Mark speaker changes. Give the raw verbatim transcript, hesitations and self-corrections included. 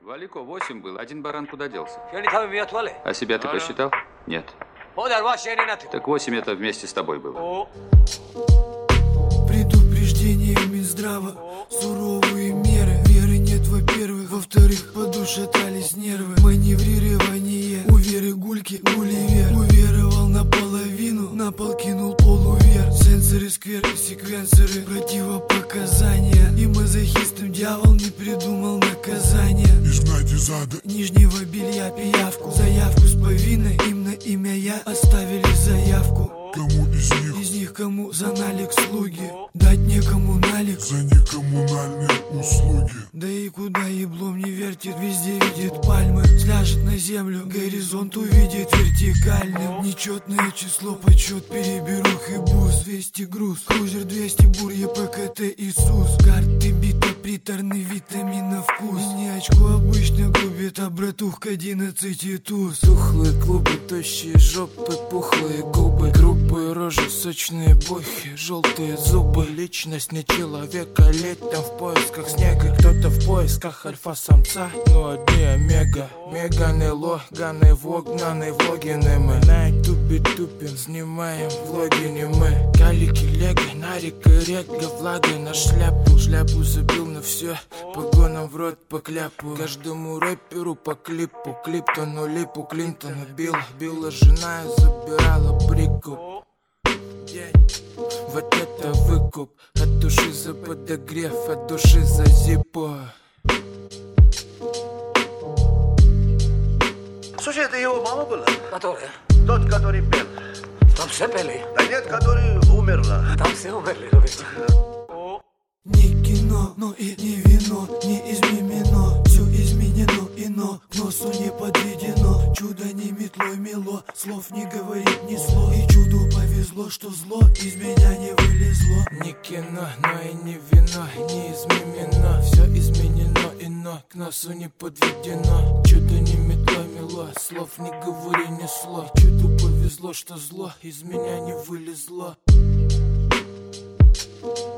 Speaker 1: Валико восемь был, один баран куда делся?
Speaker 2: А
Speaker 1: себя ты посчитал? Нет. Так восемь это вместе с тобой было.
Speaker 3: Предупреждение Минздрава, суровые меры. Веры нет, во-первых, во-вторых, подушатались нервы. Маневрирование, у Веры гульки, Гулливер. Уверовал наполовину, на пол кинул полувер. Сенсоры, скверы, секвенсоры, противопоказания. И мазохистом дьявол не придумал наказания.
Speaker 4: Изгнать из ада
Speaker 3: нижнего белья пиявку. Заявку с повинной, им на имя я оставили заявку.
Speaker 4: Кому из них?
Speaker 3: Из них кому за налик слуги. Дать некому налик
Speaker 4: за некоммунальные услуги.
Speaker 3: Да и куда еблом не вертит, везде видит пальмы. Сляжет на землю, горизонт увидит вертикальным. Нечетное число, подсчет переберух и бус. двести груз, крузер двести, бур, ЕПКТ, Иисус. Карты бита, приторный витамин на вкус. И не очко обычно губит, а братух к одиннадцати туз.
Speaker 5: Тухлые клубы, тощие жопы, пухлые губы, грубые рожи, сочные бохи, желтые зубы. Личность не человека, летом в поисках снега. Кто-то в поисках альфа-самца, но одни омега. Меганы, логаны, вогнаны, влогины мы. На ютубе тупим, снимаем влоги не мы. Калики, лего, нарик и рега, влага на шляпу. Шляпу забил на все, погонам в рот по кляпу. Каждому рэперу по клипу, клип то ну липу. Клинтона била, била жена и забирала прикуп. Вот это выкуп, от души за подогрев, от души за зипо.
Speaker 6: Слушай, это его мама была?
Speaker 2: Которая?
Speaker 6: Тот, который пел.
Speaker 2: Там все пели?
Speaker 6: Да нет, который умерла.
Speaker 2: Там все умерли, Роберт.
Speaker 3: Не кино, но и не вино, не изменено. Все изменено, ино, к носу не подведено. Чудо не метлой мело, слов не говорит ни слов. И чуду повезло, что зло из меня не вылезло.
Speaker 5: Не кино, но и не вино, не изменено. Все изменено, ино, к носу не подведено. Чудо не метлой мело, слов не говори ни слов. Чуду повезло, что зло из меня не вылезло.